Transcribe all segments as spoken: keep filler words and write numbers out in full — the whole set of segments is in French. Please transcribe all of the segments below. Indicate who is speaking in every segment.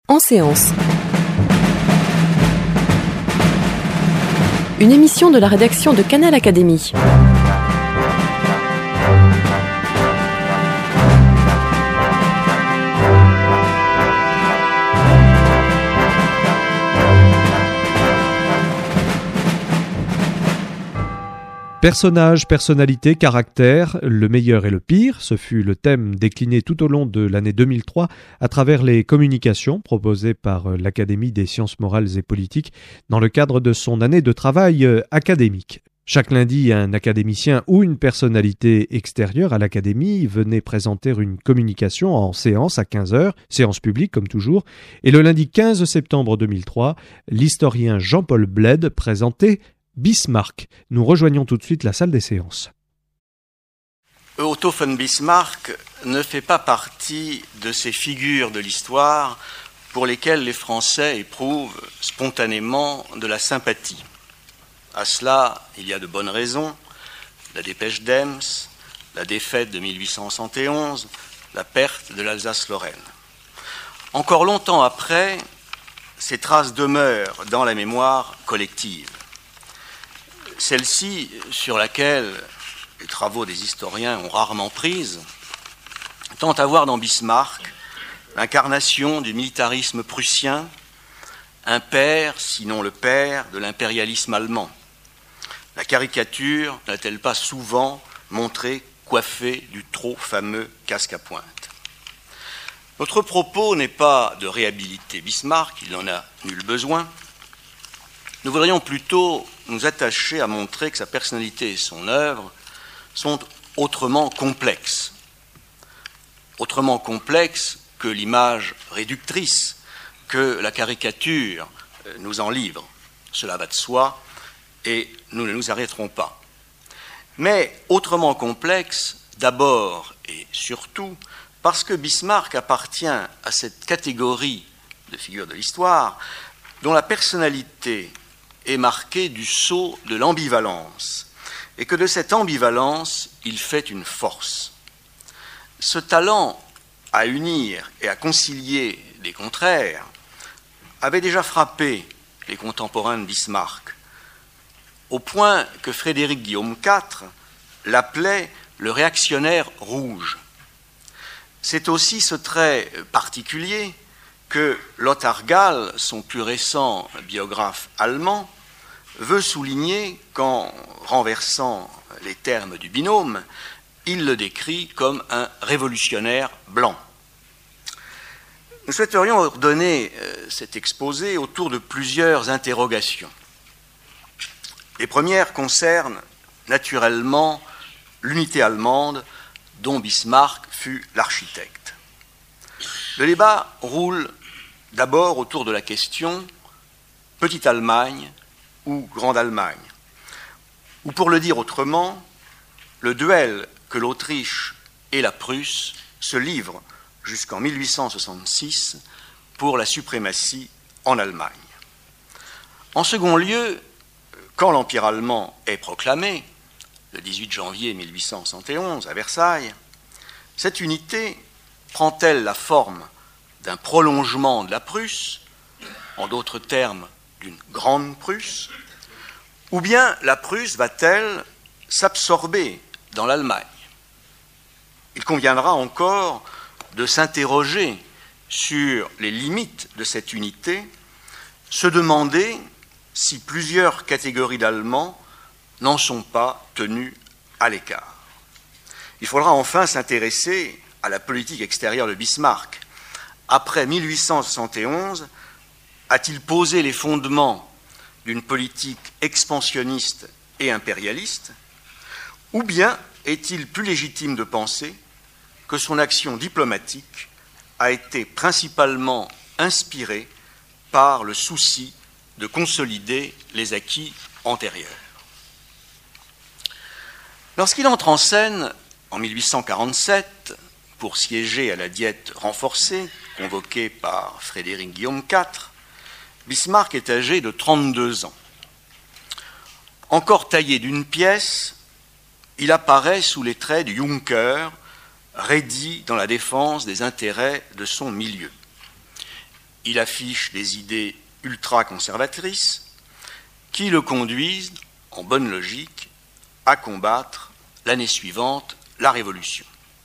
Speaker 1: En séance. Une émission de la rédaction de Canal Académie.
Speaker 2: Personnages, personnalités, caractères, le meilleur et le pire, ce fut le thème décliné tout au long de l'année deux mille trois à travers les communications proposées par l'Académie des sciences morales et politiques dans le cadre de son année de travail académique. Chaque lundi, un académicien ou une personnalité extérieure à l'Académie venait présenter une communication en séance à quinze heures, séance publique comme toujours, et le lundi quinze septembre deux mille trois, l'historien Jean-Paul Bled présentait Bismarck. Nous rejoignons tout de suite la salle des séances.
Speaker 3: Otto von Bismarck ne fait pas partie de ces figures de l'histoire pour lesquelles les Français éprouvent spontanément de la sympathie. À cela, il y a de bonnes raisons. La dépêche d'Ems, la défaite de mille huit cent soixante et onze, la perte de l'Alsace-Lorraine. Encore longtemps après, ces traces demeurent dans la mémoire collective. Celle-ci, sur laquelle les travaux des historiens ont rarement prise, tend à voir dans Bismarck l'incarnation du militarisme prussien, un père, sinon le père, de l'impérialisme allemand. La caricature n'a-t-elle pas souvent montré coiffé du trop fameux casque à pointe? Notre propos n'est pas de réhabiliter Bismarck, il n'en a nul besoin. Nous voudrions plutôt nous attacher à montrer que sa personnalité et son œuvre sont autrement complexes. Autrement complexes que l'image réductrice que la caricature nous en livre. Cela va de soi et nous ne nous arrêterons pas. Mais autrement complexe, d'abord et surtout, parce que Bismarck appartient à cette catégorie de figures de l'histoire dont la personnalité est marquée du sceau de l'ambivalence, et que de cette ambivalence, il fait une force. Ce talent à unir et à concilier les contraires avait déjà frappé les contemporains de Bismarck, au point que Frédéric Guillaume quatre l'appelait le réactionnaire rouge. C'est aussi ce trait particulier que Lothar Gall, son plus récent biographe allemand, veut souligner qu'en renversant les termes du binôme, il le décrit comme un révolutionnaire blanc. Nous souhaiterions ordonner cet exposé autour de plusieurs interrogations. Les premières concernent naturellement l'unité allemande dont Bismarck fut l'architecte. Le débat roule d'abord autour de la question Petite Allemagne ou Grande Allemagne, ou pour le dire autrement, le duel que l'Autriche et la Prusse se livrent jusqu'en mille huit cent soixante-six pour la suprématie en Allemagne. En second lieu, quand l'Empire allemand est proclamé, le dix-huit janvier mille huit cent soixante et onze à Versailles, cette unité prend-elle la forme d'un prolongement de la Prusse, en d'autres termes d'une grande Prusse, ou bien la Prusse va-t-elle s'absorber dans l'Allemagne? Il conviendra encore de s'interroger sur les limites de cette unité, se demander si plusieurs catégories d'Allemands n'en sont pas tenues à l'écart. Il faudra enfin s'intéresser à la politique extérieure de Bismarck. Après mille huit cent soixante et onze, a-t-il posé les fondements d'une politique expansionniste et impérialiste, ou bien est-il plus légitime de penser que son action diplomatique a été principalement inspirée par le souci de consolider les acquis antérieurs? Lorsqu'il entre en scène en mille huit cent quarante-sept pour siéger à la Diète renforcée convoquée par Frédéric Guillaume quatre, Bismarck est âgé de trente-deux ans. Encore taillé d'une pièce, il apparaît sous les traits du Junker, raidi dans la défense des intérêts de son milieu. il affiche des idées ultra-conservatrices qui le conduisent, en bonne logique, à combattre l'année suivante la Révolution.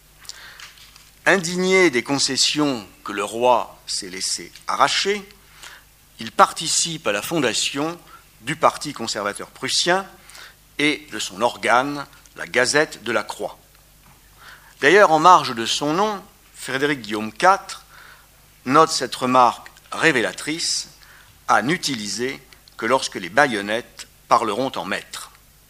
Speaker 3: Indigné des concessions que le roi s'est laissé arracher, il participe à la fondation du Parti conservateur prussien et de son organe, la Gazette de la Croix. D'ailleurs, en marge de son nom, Frédéric Guillaume quatre note cette remarque révélatrice à n'utiliser que lorsque les baïonnettes parleront en maître.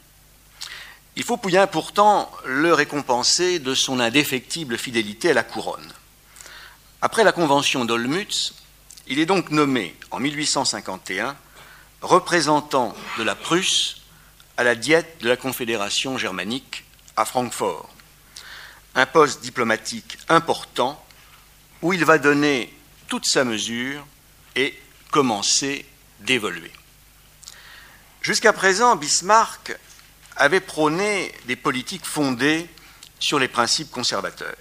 Speaker 3: Il faut bien pourtant le récompenser de son indéfectible fidélité à la couronne. Après la convention d'Olmütz, il est donc nommé en mille huit cent cinquante et un représentant de la Prusse à la Diète de la Confédération germanique à Francfort, un poste diplomatique important où il va donner toute sa mesure et commencer d'évoluer. Jusqu'à présent, Bismarck avait prôné des politiques fondées sur les principes conservateurs.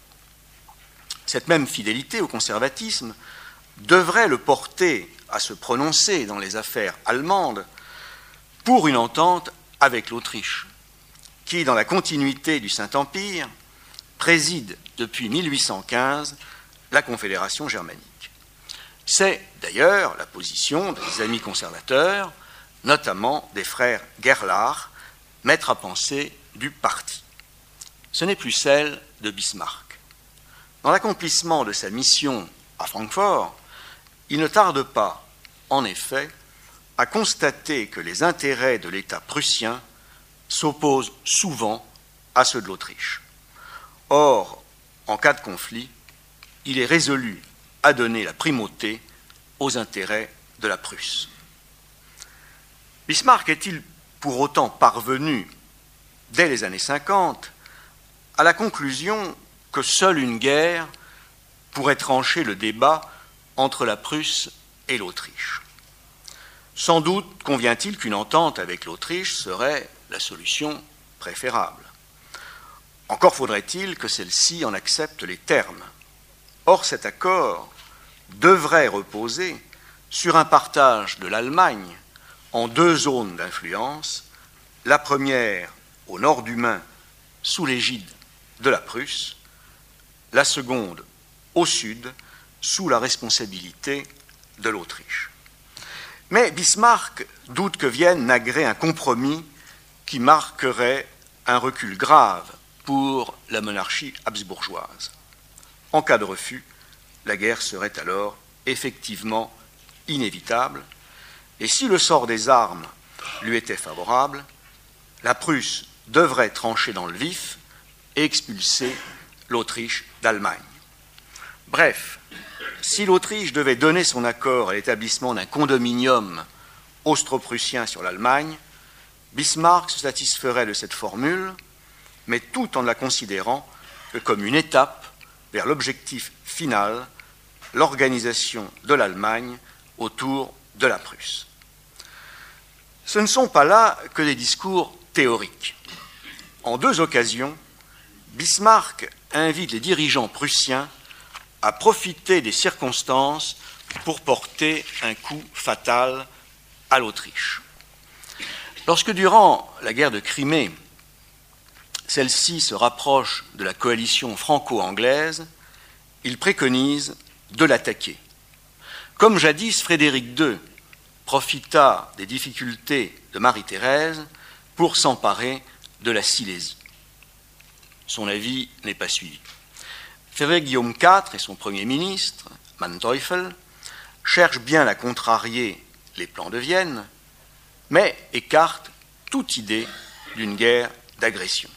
Speaker 3: Cette même fidélité au conservatisme devrait le porter à se prononcer dans les affaires allemandes pour une entente avec l'Autriche, qui, dans la continuité du Saint-Empire, préside depuis mille huit cent quinze la Confédération germanique. C'est d'ailleurs la position des amis conservateurs, notamment des frères Gerlach, maître à penser du parti. Ce n'est plus celle de Bismarck. Dans l'accomplissement de sa mission à Francfort, il ne tarde pas, en effet, à constater que les intérêts de l'État prussien s'opposent souvent à ceux de l'Autriche. Or, en cas de conflit, il est résolu à donner la primauté aux intérêts de la Prusse. Bismarck est-il pour autant parvenu, dès les années cinquante, à la conclusion que seule une guerre pourrait trancher le débat entre la Prusse et l'Autriche? Sans doute convient-il qu'une entente avec l'Autriche serait la solution préférable. Encore faudrait-il que celle-ci en accepte les termes. Or, cet accord devrait reposer sur un partage de l'Allemagne en deux zones d'influence, la première au nord du Main sous l'égide de la Prusse, la seconde au sud sous la responsabilité de l'Autriche. Mais Bismarck doute que vienne naguer un compromis qui marquerait un recul grave pour la monarchie habsbourgeoise. En cas de refus, la guerre serait alors effectivement inévitable, et si le sort des armes lui était favorable, la Prusse devrait trancher dans le vif et expulser l'Autriche d'Allemagne. Bref, si l'Autriche devait donner son accord à l'établissement d'un condominium austro-prussien sur l'Allemagne, Bismarck se satisferait de cette formule, mais tout en la considérant que comme une étape vers l'objectif final, l'organisation de l'Allemagne autour de la Prusse. Ce ne sont pas là que des discours théoriques. En deux occasions, Bismarck invite les dirigeants prussiens à profiter des circonstances pour porter un coup fatal à l'Autriche. Lorsque, durant la guerre de Crimée, celle-ci se rapproche de la coalition franco-anglaise, il préconise de l'attaquer. Comme jadis, Frédéric deux profita des difficultés de Marie-Thérèse pour s'emparer de la Silésie. Son avis n'est pas suivi. Frédéric Guillaume quatre et son Premier ministre, Manteuffel, cherchent bien à contrarier les plans de Vienne, mais écartent toute idée d'une guerre d'agression.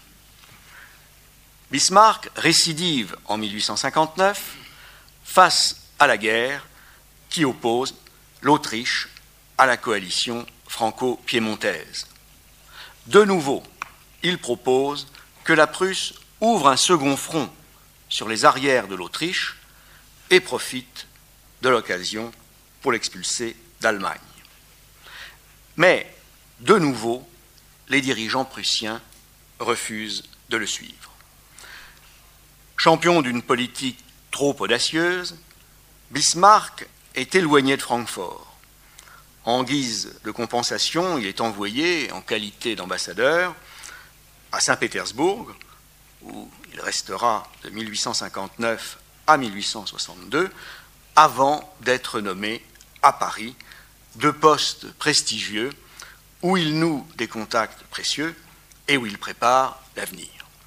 Speaker 3: Bismarck récidive en mille huit cent cinquante-neuf face à la guerre qui oppose l'Autriche à la coalition franco-piémontaise. De nouveau, il propose que la Prusse ouvre un second front sur les arrières de l'Autriche et profite de l'occasion pour l'expulser d'Allemagne. Mais, de nouveau, les dirigeants prussiens refusent de le suivre. Champion d'une politique trop audacieuse, Bismarck est éloigné de Francfort. En guise de compensation, il est envoyé, en qualité d'ambassadeur, à Saint-Pétersbourg, où il restera de mille huit cent cinquante-neuf à mille huit cent soixante-deux, avant d'être nommé à Paris, deux postes prestigieux, où il noue des contacts précieux et où il prépare l'avenir.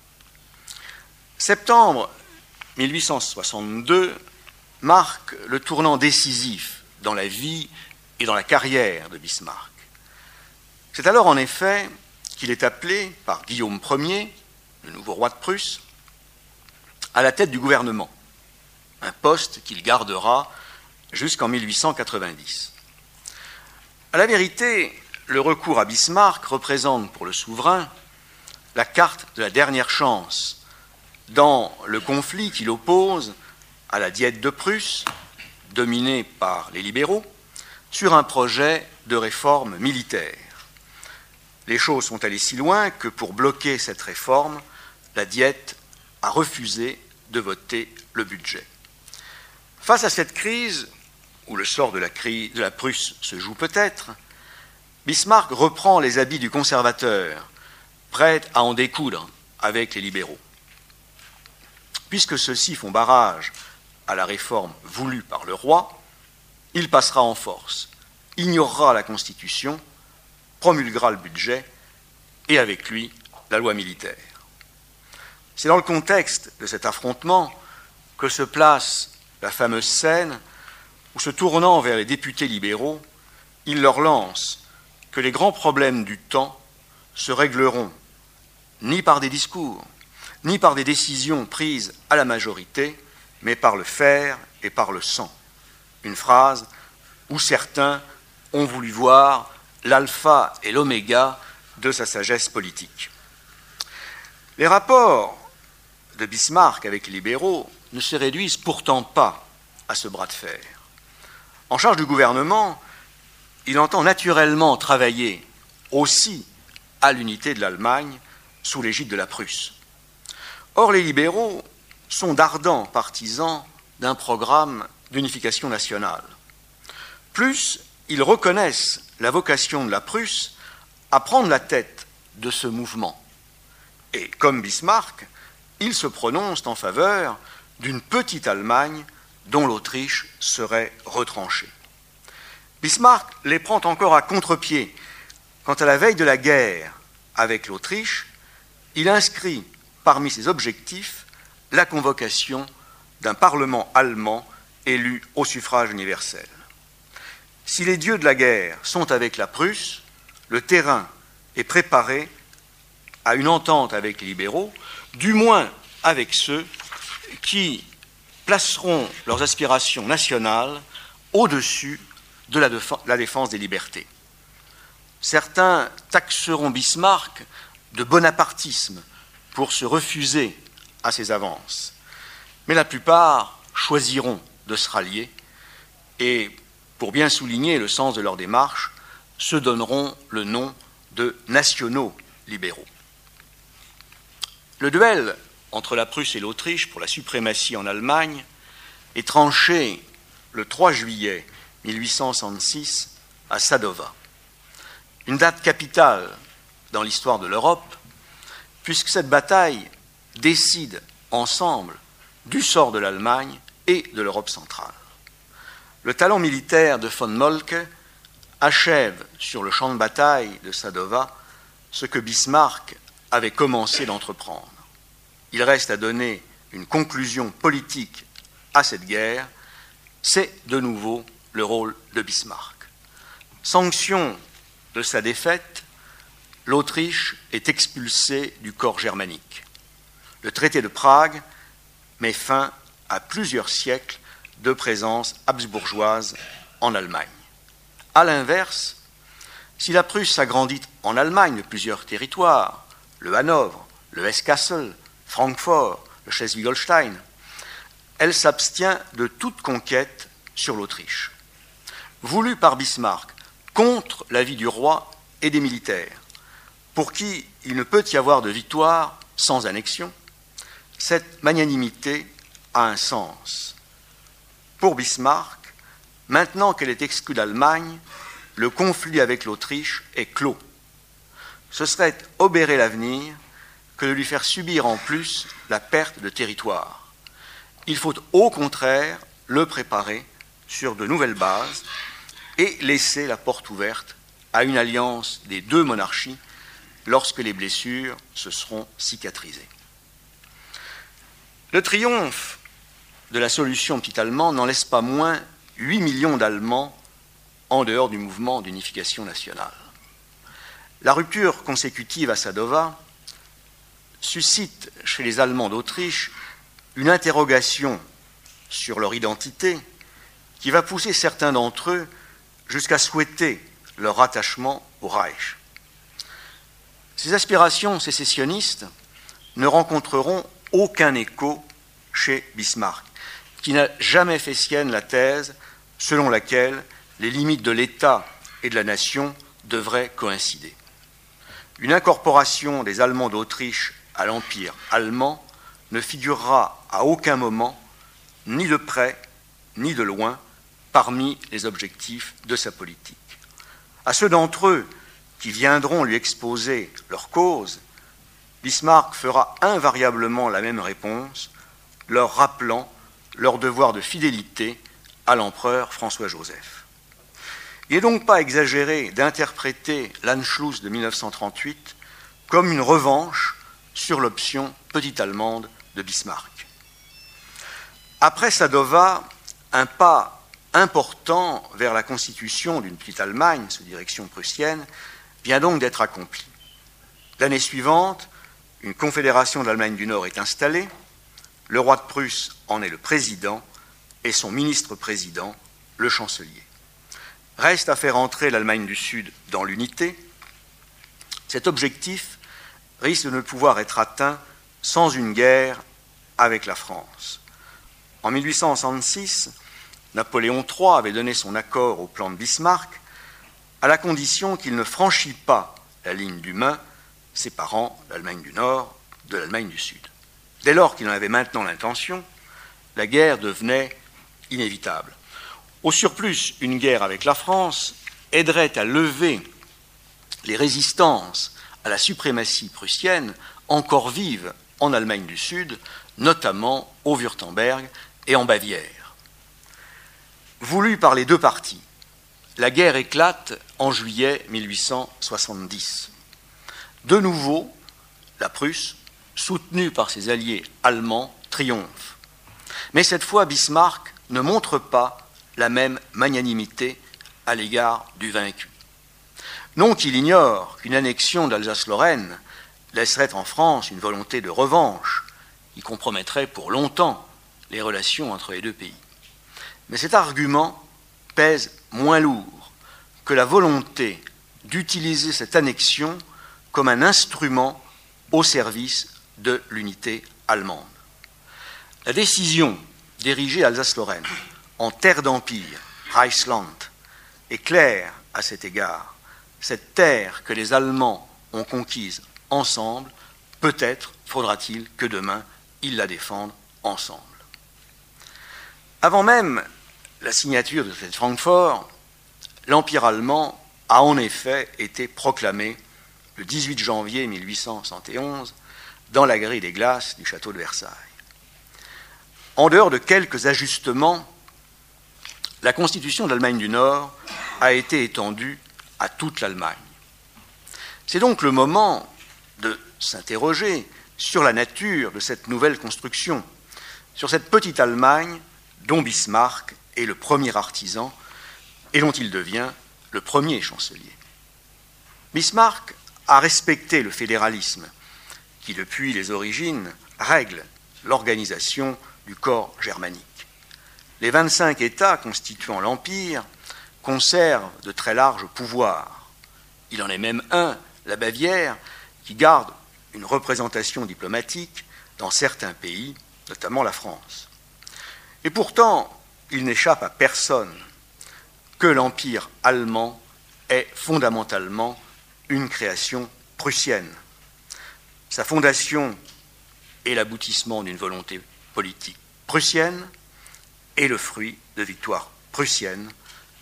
Speaker 3: Septembre mille huit cent soixante-deux marque le tournant décisif dans la vie et dans la carrière de Bismarck. C'est alors en effet qu'il est appelé par Guillaume Ier, le nouveau roi de Prusse, à la tête du gouvernement, un poste qu'il gardera jusqu'en mille huit cent quatre-vingt-dix. À la vérité, le recours à Bismarck représente pour le souverain la carte de la dernière chance dans le conflit qui l'oppose à la Diète de Prusse, dominée par les libéraux, sur un projet de réforme militaire. Les choses sont allées si loin que pour bloquer cette réforme, la Diète a refusé de voter le budget. Face à cette crise, où le sort de la, crise, de la Prusse se joue peut-être, Bismarck reprend les habits du conservateur, prêt à en découdre avec les libéraux. Puisque ceux-ci font barrage à la réforme voulue par le roi, il passera en force, ignorera la Constitution, promulguera le budget et avec lui la loi militaire. C'est dans le contexte de cet affrontement que se place la fameuse scène où, se tournant vers les députés libéraux, il leur lance que les grands problèmes du temps se régleront ni par des discours, ni par des décisions prises à la majorité, mais par le fer et par le sang. Une phrase où certains ont voulu voir l'alpha et l'oméga de sa sagesse politique. Les rapports de Bismarck avec les libéraux ne se réduisent pourtant pas à ce bras de fer. En charge du gouvernement, il entend naturellement travailler aussi à l'unité de l'Allemagne sous l'égide de la Prusse. Or, les libéraux sont d'ardents partisans d'un programme d'unification nationale. Plus, ils reconnaissent la vocation de la Prusse à prendre la tête de ce mouvement. Et comme Bismarck, ils se prononcent en faveur d'une petite Allemagne dont l'Autriche serait retranchée. Bismarck les prend encore à contre-pied quand, à la veille de la guerre avec l'Autriche, il inscrit parmi ses objectifs la convocation d'un parlement allemand élu au suffrage universel. Si les dieux de la guerre sont avec la Prusse, le terrain est préparé à une entente avec les libéraux, du moins avec ceux qui placeront leurs aspirations nationales au-dessus de la, déf- la défense des libertés. Certains taxeront Bismarck de bonapartisme pour se refuser à ses avances, mais la plupart choisiront de se rallier et, pour bien souligner le sens de leur démarche, se donneront le nom de nationaux libéraux. Le duel entre la Prusse et l'Autriche pour la suprématie en Allemagne est tranché le trois juillet mille huit cent soixante-six à Sadowa. Une date capitale dans l'histoire de l'Europe, puisque cette bataille décide ensemble du sort de l'Allemagne et de l'Europe centrale. Le talent militaire de von Moltke achève sur le champ de bataille de Sadowa ce que Bismarck avait commencé d'entreprendre. Il reste à donner une conclusion politique à cette guerre. C'est de nouveau le rôle de Bismarck. Sanction de sa défaite, l'Autriche est expulsée du corps germanique. Le traité de Prague met fin à plusieurs siècles de présence habsbourgeoise en Allemagne. À l'inverse, si la Prusse s'agrandit en Allemagne de plusieurs territoires, le Hanovre, le Hesse-Kassel, Francfort, le Schleswig-Holstein, elle s'abstient de toute conquête sur l'Autriche. Voulue par Bismarck contre l'avis du roi et des militaires, pour qui il ne peut y avoir de victoire sans annexion, cette magnanimité a un sens. Pour Bismarck, Maintenant qu'elle est exclue d'Allemagne, le conflit avec l'Autriche est clos. Ce serait obérer l'avenir que de lui faire subir en plus la perte de territoire. Il faut au contraire le préparer sur de nouvelles bases et laisser la porte ouverte à une alliance des deux monarchies lorsque les blessures se seront cicatrisées. Le triomphe de la solution petite-allemande n'en laisse pas moins huit millions d'Allemands en dehors du mouvement d'unification nationale. La rupture consécutive à Sadowa suscite chez les Allemands d'Autriche une interrogation sur leur identité qui va pousser certains d'entre eux jusqu'à souhaiter leur rattachement au Reich. Ces aspirations sécessionnistes ne rencontreront aucun écho chez Bismarck, qui n'a jamais fait sienne la thèse selon laquelle les limites de l'État et de la nation devraient coïncider. Une incorporation des Allemands d'Autriche à l'Empire allemand ne figurera à aucun moment, ni de près, ni de loin, parmi les objectifs de sa politique. À ceux d'entre eux qui viendront lui exposer leur cause, Bismarck fera invariablement la même réponse, leur rappelant leur devoir de fidélité à l'empereur François-Joseph. Il n'est donc pas exagéré d'interpréter l'Anschluss de mille neuf cent trente-huit comme une revanche sur l'option petite allemande de Bismarck. Après Sadowa, un pas important vers la constitution d'une petite Allemagne sous direction prussienne vient donc d'être accompli. L'année suivante, une confédération de l'Allemagne du Nord est installée, le roi de Prusse en est le président et son ministre-président, le chancelier. Reste à faire entrer l'Allemagne du Sud dans l'unité. Cet objectif risque de ne pouvoir être atteint sans une guerre avec la France. En mille huit cent soixante-six, Napoléon trois avait donné son accord au plan de Bismarck à la condition qu'il ne franchît pas la ligne du Main séparant l'Allemagne du Nord de l'Allemagne du Sud. Dès lors qu'il en avait maintenant l'intention, la guerre devenait inévitable. Au surplus, une guerre avec la France aiderait à lever les résistances à la suprématie prussienne encore vives en Allemagne du Sud, notamment au Wurtemberg et en Bavière. Voulue par les deux parties, la guerre éclate en juillet mille huit cent soixante-dix. De nouveau, la Prusse, soutenue par ses alliés allemands, triomphe. Mais cette fois, Bismarck ne montre pas la même magnanimité à l'égard du vaincu. Non qu'il ignore qu'une annexion d'Alsace-Lorraine laisserait en France une volonté de revanche qui compromettrait pour longtemps les relations entre les deux pays. Mais cet argument pèse moins lourd que la volonté d'utiliser cette annexion comme un instrument au service de l'unité allemande. La décision d'ériger Alsace-Lorraine en terre d'empire, Reichsland, est claire à cet égard. Cette terre que les Allemands ont conquise ensemble, peut-être faudra-t-il que demain ils la défendent ensemble. Avant même la signature de cette Francfort, l'Empire allemand a en effet été proclamé le dix-huit janvier mille huit cent soixante et onze dans la grille des glaces du château de Versailles. En dehors de quelques ajustements, la constitution de l'Allemagne du Nord a été étendue à toute l'Allemagne. C'est donc le moment de s'interroger sur la nature de cette nouvelle construction, sur cette petite Allemagne dont Bismarck est le premier artisan et dont il devient le premier chancelier. Bismarck a respecté le fédéralisme qui, depuis les origines, règle l'organisation du corps germanique. Les vingt-cinq États constituant l'Empire conservent de très larges pouvoirs. Il en est même un, la Bavière, qui garde une représentation diplomatique dans certains pays, notamment la France. Et pourtant, il n'échappe à personne que l'Empire allemand est fondamentalement une création prussienne. Sa fondation est l'aboutissement d'une volonté politique prussienne et le fruit de victoires prussiennes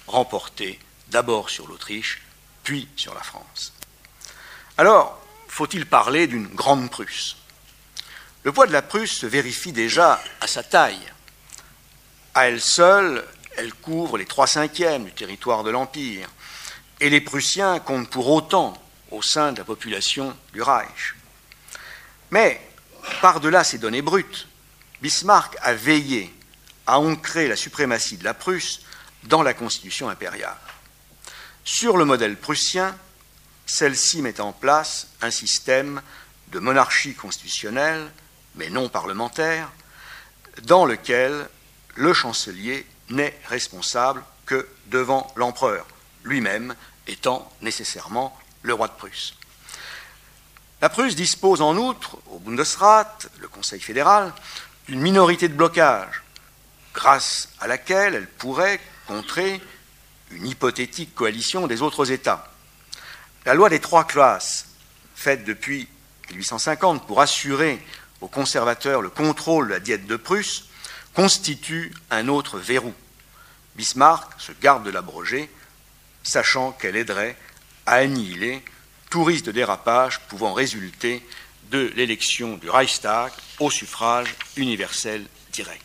Speaker 3: remporté d'abord sur l'Autriche, puis sur la France. Alors, faut-il parler d'une grande Prusse? Le poids de la Prusse se vérifie déjà à sa taille. À elle seule, elle couvre les trois cinquièmes du territoire de l'Empire, et les Prussiens comptent pour autant au sein de la population du Reich. Mais, par-delà ces données brutes, Bismarck a veillé à ancrer la suprématie de la Prusse dans la constitution impériale. Sur le modèle prussien, celle-ci met en place un système de monarchie constitutionnelle, mais non parlementaire, dans lequel le chancelier n'est responsable que devant l'empereur, lui-même étant nécessairement le roi de Prusse. La Prusse dispose en outre, au Bundesrat, le Conseil fédéral, d'une minorité de blocage, grâce à laquelle elle pourrait contrer une hypothétique coalition des autres États. La loi des trois classes, faite depuis mille huit cent cinquante pour assurer aux conservateurs le contrôle de la Diète de Prusse, constitue un autre verrou. Bismarck se garde de l'abroger, sachant qu'elle aiderait à annihiler tout risque de dérapage pouvant résulter de l'élection du Reichstag au suffrage universel direct.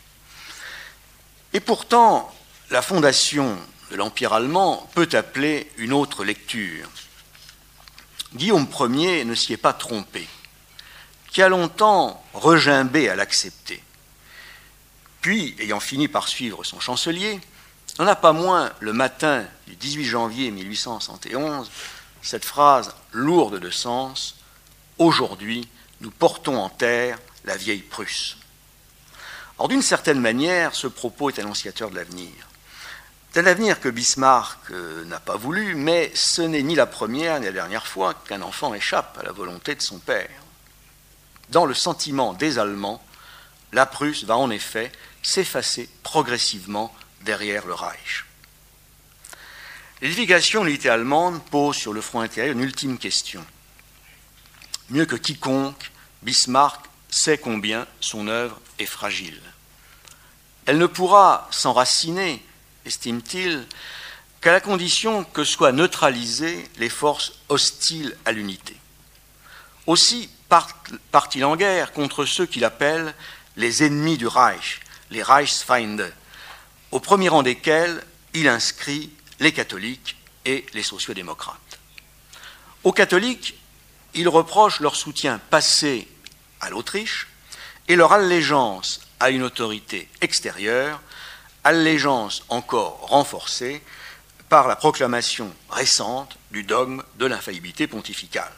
Speaker 3: Et pourtant, la fondation de l'Empire allemand peut appeler une autre lecture. Guillaume Ier ne s'y est pas trompé, qui a longtemps regimbé à l'accepter. Puis, ayant fini par suivre son chancelier, n'en a pas moins, le matin du dix-huit janvier mille huit cent soixante et onze, cette phrase lourde de sens « Aujourd'hui, nous portons en terre la vieille Prusse ». Or, d'une certaine manière, ce propos est annonciateur de l'avenir. D'un avenir que Bismarck euh, n'a pas voulu, mais ce n'est ni la première ni la dernière fois qu'un enfant échappe à la volonté de son père. Dans le sentiment des Allemands, la Prusse va en effet s'effacer progressivement derrière le Reich. L'édification de l'unité allemande pose sur le front intérieur une ultime question. Mieux que quiconque, Bismarck sait combien son œuvre est fragile. Elle ne pourra s'enraciner, estime-t-il, qu'à la condition que soient neutralisées les forces hostiles à l'unité. Aussi part-il en guerre contre ceux qu'il appelle les ennemis du Reich, les Reichsfeinde, au premier rang desquels il inscrit les catholiques et les sociodémocrates. Aux catholiques, il reproche leur soutien passé à l'Autriche et leur allégeance à une autorité extérieure, allégeance encore renforcée par la proclamation récente du dogme de l'infaillibilité pontificale.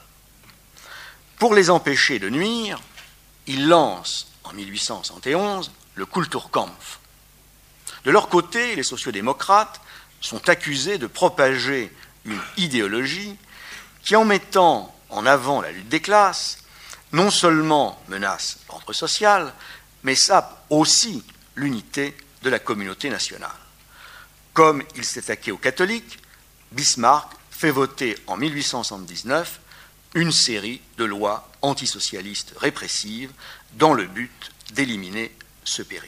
Speaker 3: Pour les empêcher de nuire, il lance en mille huit cent soixante et onze le Kulturkampf. De leur côté, les sociodémocrates sont accusés de propager une idéologie qui, en mettant en avant la lutte des classes, non seulement menace l'ordre social, mais sape aussi l'unité de la communauté nationale. Comme il s'est attaqué aux catholiques, Bismarck fait voter en mille huit cent soixante-dix-neuf une série de lois antisocialistes répressives dans le but d'éliminer ce péril.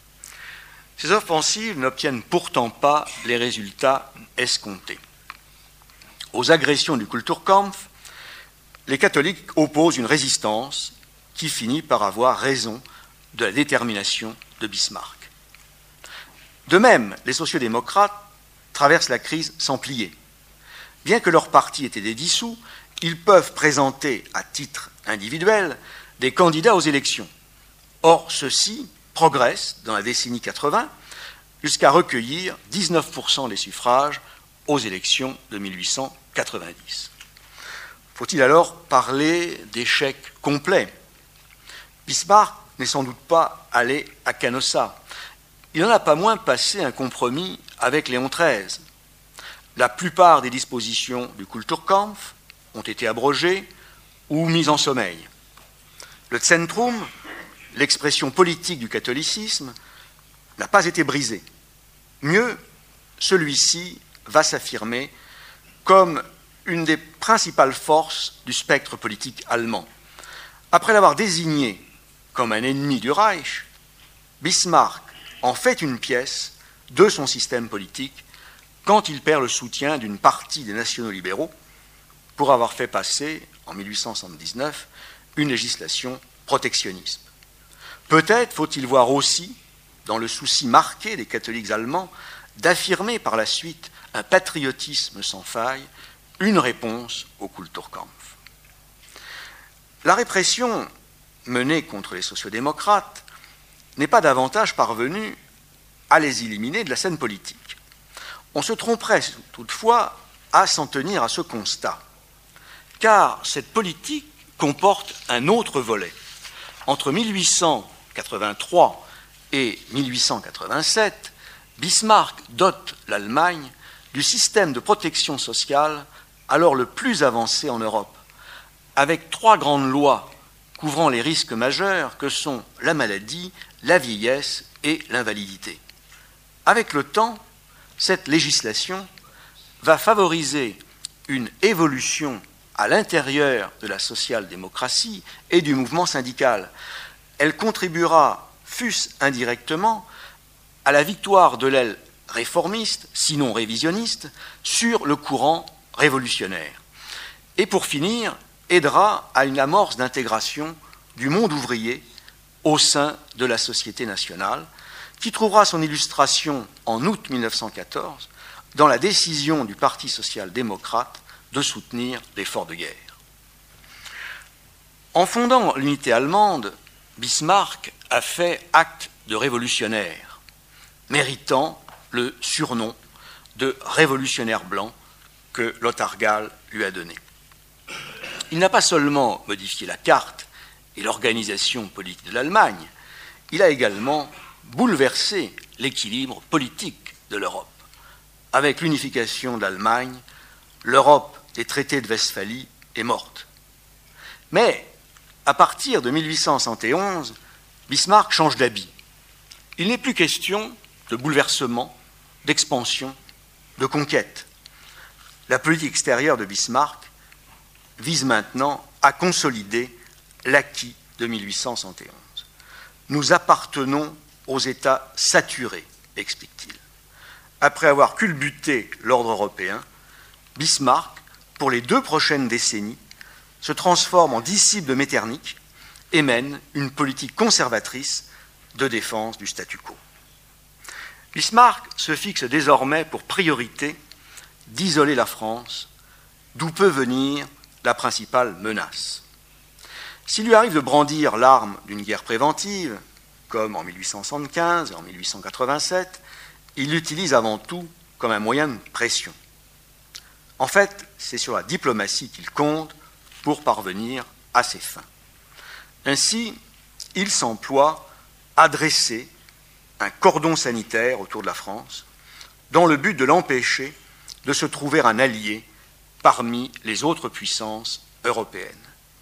Speaker 3: Ces offensives n'obtiennent pourtant pas les résultats escomptés. Aux agressions du Kulturkampf, les catholiques opposent une résistance qui finit par avoir raison de la détermination de Bismarck. De même, les sociodémocrates traversent la crise sans plier. Bien que leur parti ait été dissous, ils peuvent présenter à titre individuel des candidats aux élections. Or, ceux-ci progressent dans la décennie quatre-vingts jusqu'à recueillir dix-neuf pour cent des suffrages aux élections de mille huit cent quatre-vingt-dix. Faut-il alors parler d'échec complet? Bismarck n'est sans doute pas allé à Canossa. Il n'en a pas moins passé un compromis avec Léon treize. La plupart des dispositions du Kulturkampf ont été abrogées ou mises en sommeil. Le Zentrum, l'expression politique du catholicisme, n'a pas été brisé. Mieux, celui-ci va s'affirmer comme une des principales forces du spectre politique allemand. Après l'avoir désigné comme un ennemi du Reich, Bismarck en fait une pièce de son système politique quand il perd le soutien d'une partie des nationaux libéraux pour avoir fait passer, en mille huit cent soixante-dix-neuf, une législation protectionniste. Peut-être faut-il voir aussi, dans le souci marqué des catholiques allemands, d'affirmer par la suite un patriotisme sans faille, une réponse au Kulturkampf. La répression menée contre les sociodémocrates n'est pas davantage parvenue à les éliminer de la scène politique. On se tromperait toutefois à s'en tenir à ce constat, car cette politique comporte un autre volet. Entre mille huit cent quatre-vingt-trois et mille huit cent quatre-vingt-sept, Bismarck dote l'Allemagne du système de protection sociale alors le plus avancé en Europe, avec trois grandes lois couvrant les risques majeurs que sont la maladie, la vieillesse et l'invalidité. Avec le temps, cette législation va favoriser une évolution à l'intérieur de la social-démocratie et du mouvement syndical. Elle contribuera, fût-ce indirectement, à la victoire de l'aile réformiste, sinon révisionniste, sur le courant révolutionnaire. Et pour finir, aidera à une amorce d'intégration du monde ouvrier au sein de la société nationale, qui trouvera son illustration en août mille neuf cent quatorze dans la décision du Parti social-démocrate de soutenir l'effort de guerre. En fondant l'unité allemande, Bismarck a fait acte de révolutionnaire, méritant le surnom de révolutionnaire blanc que Lothar Galle lui a donné. Il n'a pas seulement modifié la carte et l'organisation politique de l'Allemagne, il a également bouleversé l'équilibre politique de l'Europe. Avec l'unification de l'Allemagne, l'Europe des traités de Westphalie est morte. Mais, à partir de mille huit cent soixante et onze, Bismarck change d'habit. Il n'est plus question de bouleversement, d'expansion, de conquête. La politique extérieure de Bismarck vise maintenant à consolider l'acquis de mille huit cent soixante et onze. Nous appartenons aux États saturés, explique-t-il. Après avoir culbuté l'ordre européen, Bismarck, pour les deux prochaines décennies, se transforme en disciple de Metternich et mène une politique conservatrice de défense du statu quo. Bismarck se fixe désormais pour priorité d'isoler la France, d'où peut venir la principale menace. S'il lui arrive de brandir l'arme d'une guerre préventive, comme en mille huit cent soixante-quinze et en mille huit cent quatre-vingt-sept, il l'utilise avant tout comme un moyen de pression. En fait, c'est sur la diplomatie qu'il compte pour parvenir à ses fins. Ainsi, il s'emploie à dresser un cordon sanitaire autour de la France, dans le but de l'empêcher de se trouver un allié parmi les autres puissances européennes.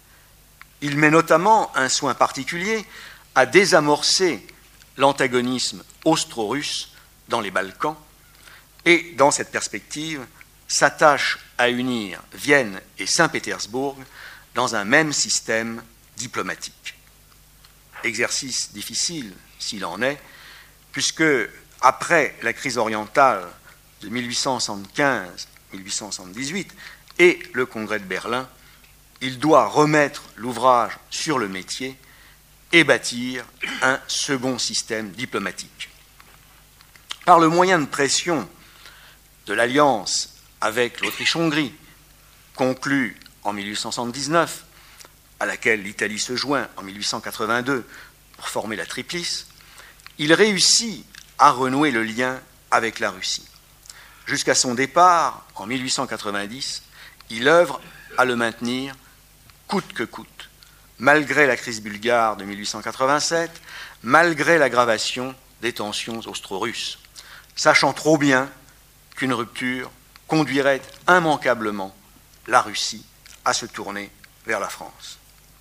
Speaker 3: Il met notamment un soin particulier à désamorcer l'antagonisme austro-russe dans les Balkans et, dans cette perspective, s'attache à unir Vienne et Saint-Pétersbourg dans un même système diplomatique. Exercice difficile, s'il en est, puisque, après la crise orientale de mille huit cent soixante-quinze à mille huit cent soixante-dix-huit et le Congrès de Berlin, il doit remettre l'ouvrage sur le métier et bâtir un second système diplomatique. Par le moyen de pression de l'alliance avec l'Autriche-Hongrie, conclue en mille huit cent soixante-dix-neuf, à laquelle l'Italie se joint en mille huit cent quatre-vingt-deux pour former la Triplice, il réussit à renouer le lien avec la Russie. Jusqu'à son départ, en mille huit cent quatre-vingt-dix, il œuvre à le maintenir coûte que coûte, malgré la crise bulgare de mille huit cent quatre-vingt-sept, malgré l'aggravation des tensions austro-russes, sachant trop bien qu'une rupture conduirait immanquablement la Russie à se tourner vers la France.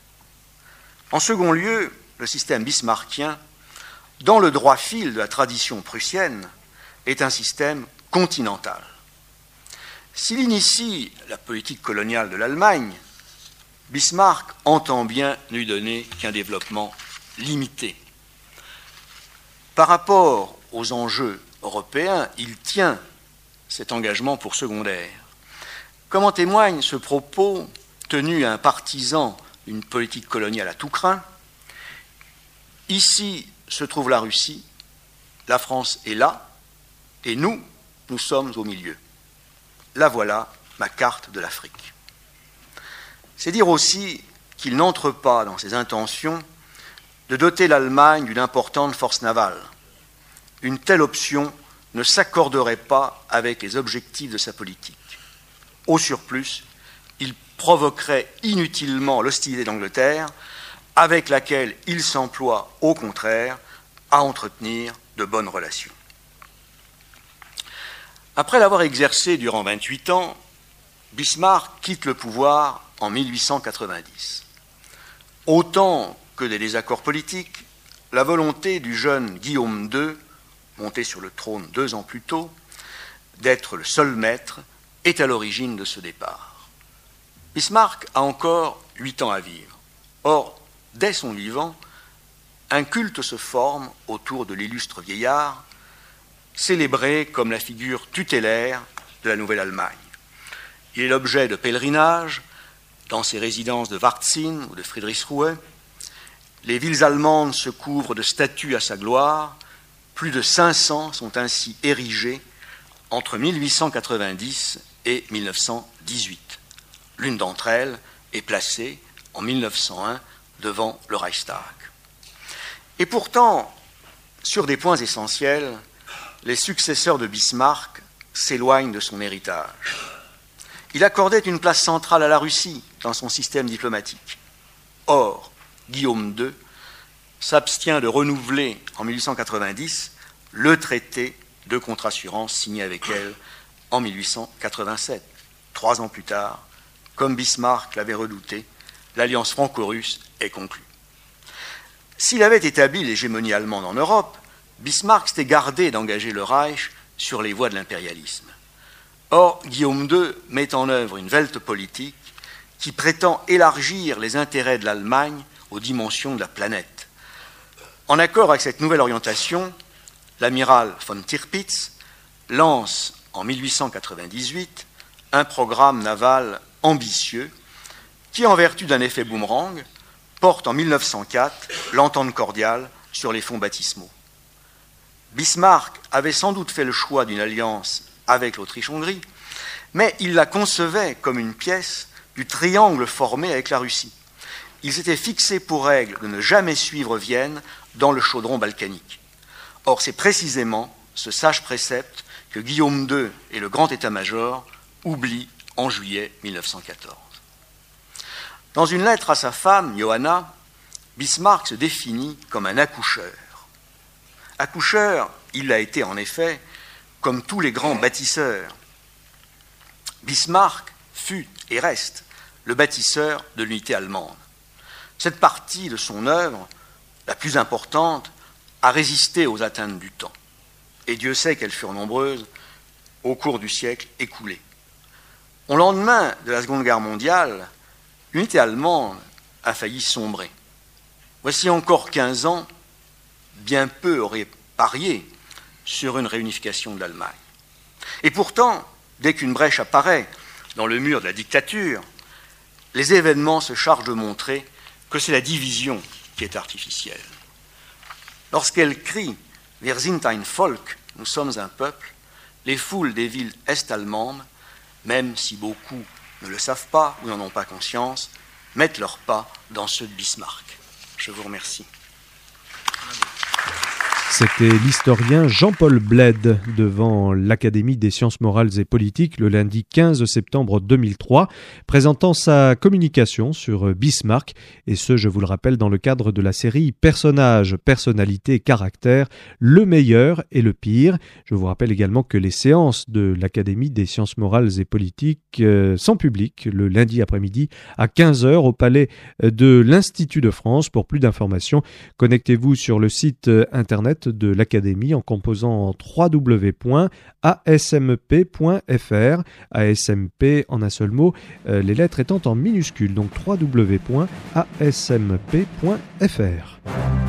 Speaker 3: En second lieu, le système bismarckien, dans le droit fil de la tradition prussienne, est un système continental. S'il initie la politique coloniale de l'Allemagne, Bismarck entend bien ne lui donner qu'un développement limité. Par rapport aux enjeux européens, il tient cet engagement pour secondaire. Comme en témoigne ce propos tenu à un partisan d'une politique coloniale à tout crin. Ici se trouve la Russie, la France est là, et nous, nous sommes au milieu. La voilà, ma carte de l'Afrique. C'est dire aussi qu'il n'entre pas dans ses intentions de doter l'Allemagne d'une importante force navale. Une telle option ne s'accorderait pas avec les objectifs de sa politique. Au surplus, il provoquerait inutilement l'hostilité d'Angleterre, avec laquelle il s'emploie, au contraire, à entretenir de bonnes relations. Après l'avoir exercé durant vingt-huit ans, Bismarck quitte le pouvoir en mille huit cent quatre-vingt-dix. Autant que des désaccords politiques, la volonté du jeune Guillaume deux, monté sur le trône deux ans plus tôt, d'être le seul maître, est à l'origine de ce départ. Bismarck a encore huit ans à vivre. Or, dès son vivant, un culte se forme autour de l'illustre vieillard, célébré comme la figure tutélaire de la Nouvelle-Allemagne. Il est l'objet de pèlerinages dans ses résidences de Varzin ou de Friedrichsruhe. Les villes allemandes se couvrent de statues à sa gloire. Plus de cinq cents sont ainsi érigées entre mille huit cent quatre-vingt-dix et mille neuf cent dix-huit. L'une d'entre elles est placée en mille neuf cent un devant le Reichstag. Et pourtant, sur des points essentiels, les successeurs de Bismarck s'éloignent de son héritage. Il accordait une place centrale à la Russie dans son système diplomatique. Or, Guillaume deux s'abstient de renouveler en mille huit cent quatre-vingt-dix le traité de contre-assurance signé avec elle en mille huit cent quatre-vingt-sept. Trois ans plus tard, comme Bismarck l'avait redouté, l'alliance franco-russe est conclue. S'il avait établi l'hégémonie allemande en Europe, Bismarck s'était gardé d'engager le Reich sur les voies de l'impérialisme. Or, Guillaume deux met en œuvre une velte politique qui prétend élargir les intérêts de l'Allemagne aux dimensions de la planète. En accord avec cette nouvelle orientation, l'amiral von Tirpitz lance en mille huit cent quatre-vingt-dix-huit un programme naval ambitieux qui, en vertu d'un effet boomerang, porte en mille neuf cent quatre l'entente cordiale sur les fonds baptismaux. Bismarck avait sans doute fait le choix d'une alliance avec l'Autriche-Hongrie, mais il la concevait comme une pièce du triangle formé avec la Russie. Il s'était fixé pour règle de ne jamais suivre Vienne dans le chaudron balkanique. Or, c'est précisément ce sage précepte que Guillaume deux et le grand état-major oublient en juillet mille neuf cent quatorze. Dans une lettre à sa femme, Johanna, Bismarck se définit comme un accoucheur. Accoucheur, il l'a été en effet, comme tous les grands bâtisseurs. Bismarck fut et reste le bâtisseur de l'unité allemande. Cette partie de son œuvre, la plus importante, a résisté aux atteintes du temps. Et Dieu sait qu'elles furent nombreuses au cours du siècle écoulé. Au lendemain de la Seconde Guerre mondiale, l'unité allemande a failli sombrer. Voici encore quinze ans, bien peu auraient parié sur une réunification de l'Allemagne. Et pourtant, dès qu'une brèche apparaît dans le mur de la dictature, les événements se chargent de montrer que c'est la division qui est artificielle. Lorsqu'elle crie « Wir sind ein Volk », nous sommes un peuple, les foules des villes est-allemandes, même si beaucoup ne le savent pas ou n'en ont pas conscience, mettent leurs pas dans ceux de Bismarck. Je vous remercie.
Speaker 2: C'était l'historien Jean-Paul Bled devant l'Académie des sciences morales et politiques le lundi quinze septembre deux mille trois, présentant sa communication sur Bismarck, et ce, je vous le rappelle, dans le cadre de la série Personnages, personnalités, caractères, le meilleur et le pire. Je vous rappelle également que les séances de l'Académie des sciences morales et politiques euh, sont publiques le lundi après-midi à quinze heures au palais de l'Institut de France. Pour plus d'informations, connectez-vous sur le site internet de l'Académie en composant w w w point a s m p point f r, A S M P en un seul mot, euh, les lettres étant en minuscules, donc w w w point a s m p point f r.